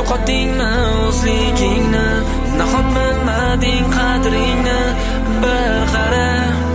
yo'qotdingmi o'zligingni, nahot bilmading qadringni, bir qara.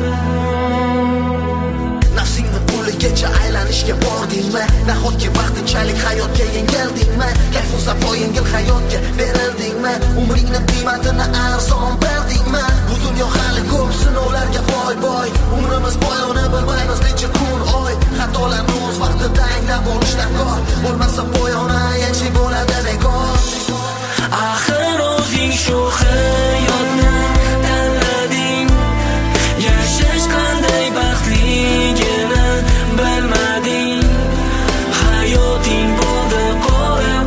Nafsingni puligacha aylanishga bordingmi? Nahotki vaqtinchalik hayotga yengildingmi? Kayfu safo yengil hayotga berildingmi? Umringni qiymatini arzon berdingmi? Bu dunyo hali ko'p sinovlarga boy. Umrimiz poyoni bilmaymiz necha kun, oy. Xatolarni o'z vaqtida anglab olishdan kor. Bo'lmasa poyoni yanchi bo'ladi bekor. Axir o'zing shu hayotni tanlading, yashash qanday baxtligini bilmading. Hayoting bo'ldi qora,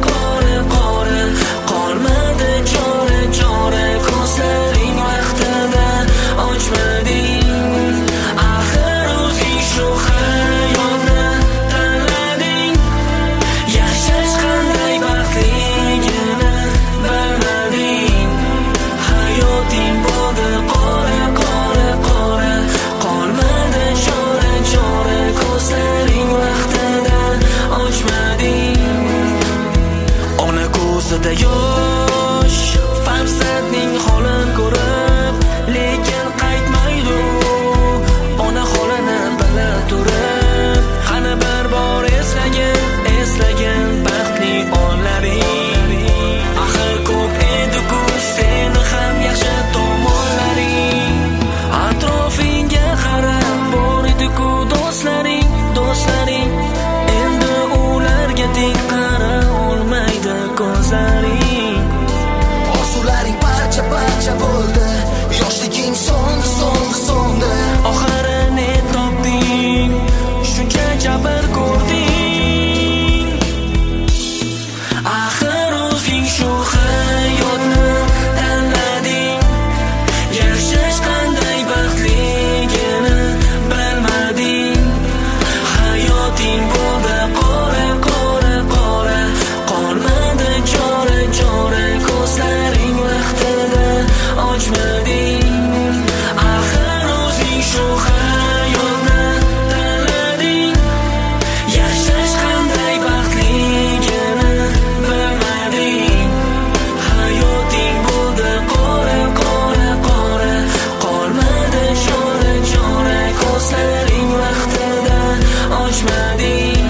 qolmadi chora, ko'zlaring vaqtida ochmading. Axir o'zing shu hayotni tanlading, yashash qanday baxtligini bilmading. Hayoting bo'ldi qora, qolmadi chora, ko'zlaring vaqtida ochmading. Ona ko'zida yosh, farzandning holin ko'rib, lekin qaytmaydi ona holini bilib turib. Qani bir bor eslagin baxtli onlaring. Axir ko'p edi-ku seni ham yaxshi tomonlaring. Atrofingga qarab bor edi-ku do'stlaring. Endi ularga tik qara olmaydi ko'zlaring. Orzularing parcha bo'ldi, yoshliging so'ndi. Oxirini topding, shuncha jabr ko'rding. Axir o'zing shu hayotni tanlading, yashash qanday baxtligini bilmading. Hayoting bo'ldi qora, qolmadi chora, ko'zlaring vaqtida ochmading. Axir o'zing shu hayotni tanlading, yashash qanday baxtligini bilmading. Hayoting bo'ldi qora, qolmadi chora, ko'zlaring vaqtida ochmading.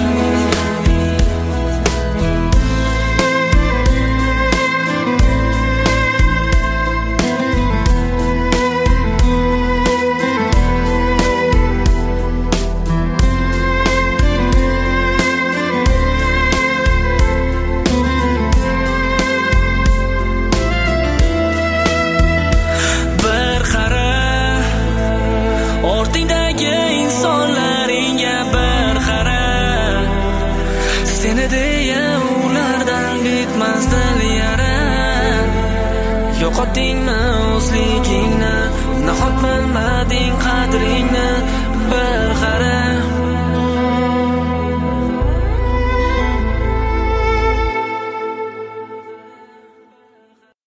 Bir qara, ortingdagi insonlaringga bir qara. Seni deya ulardan bitmas dil yara. Yo'qotdingmi o'zligingni, nahot bilmading qadringni, bir qara.